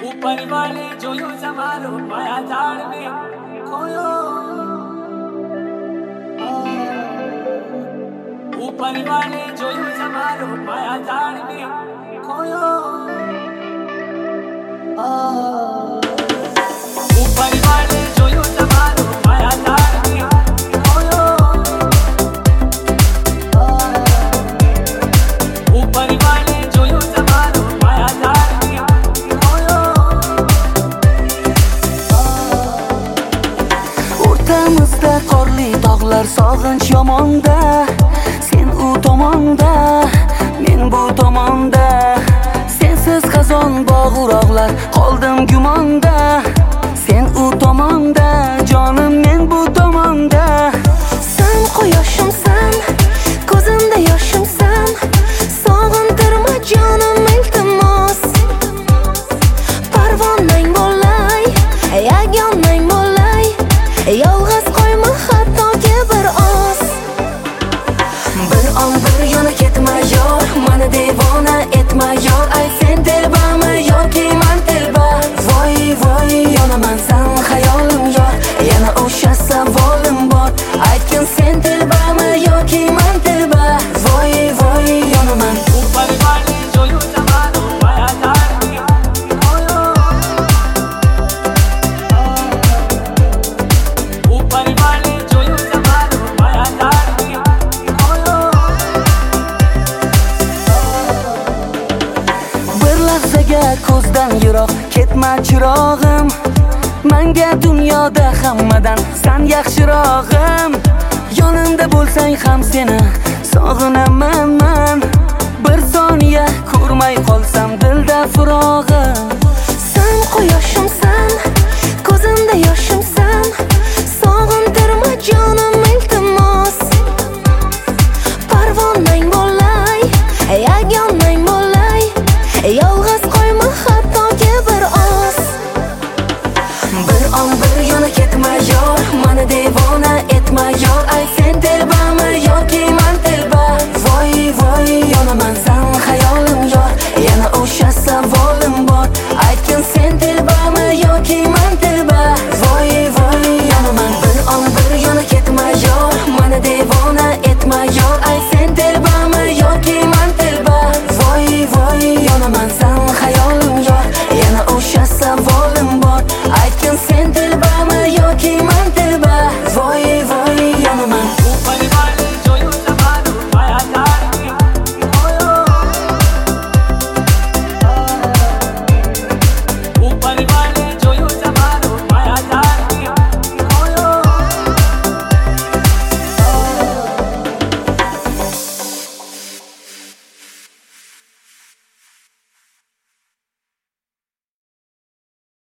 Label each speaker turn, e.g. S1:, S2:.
S1: ऊपर वाले जो यूं संभालो माया जाल में खोयो, ऊपर वाले जो यूं संभालो माया जाल में खोयो, ऊपर वाले जो यूं संभालो माया जाल में खोयो, ऊपर वाले जो यूं संभालो माया जाल में खोyo.
S2: O'rtamizda qorli tog'lar sog'inch yomonda, sen u tomonda, men bu tomonda. Sensiz xazon bog'-uroqlar qoldim gumonda, sen u tomonda, jonim men bu tomonda.
S3: Sen quyoshimsan, ko'zimda yoshimsan, sog'intirma jonim iltimos. Parvonang bo'lay, yagonang bo'lay, yolg'iz qo'yma hattoki bir oz. Bir on bir yana ketma yor, meni devona etma yor. Ay sen telbami yoki men telba? Voy voy yonaman sen xayolim yor, yana o'sha savolim bor. Aytgin sen telbami yoki men telba? Voy voy yonaman.
S1: ऊपर वाले जो यूं संभालो माया जाल में खोयो, ऊपर वाले जो यूं संभालो माया जाल में खोयो.
S2: Bir lahzaga ko'zdan yiroq ketma chirog'im, menga dunyoda hammadan sen yaxshirog'im. Yonimda bo'lsang ham seni sog'inaman men, bir soniya ko'rmay qolsam dilda firog'im.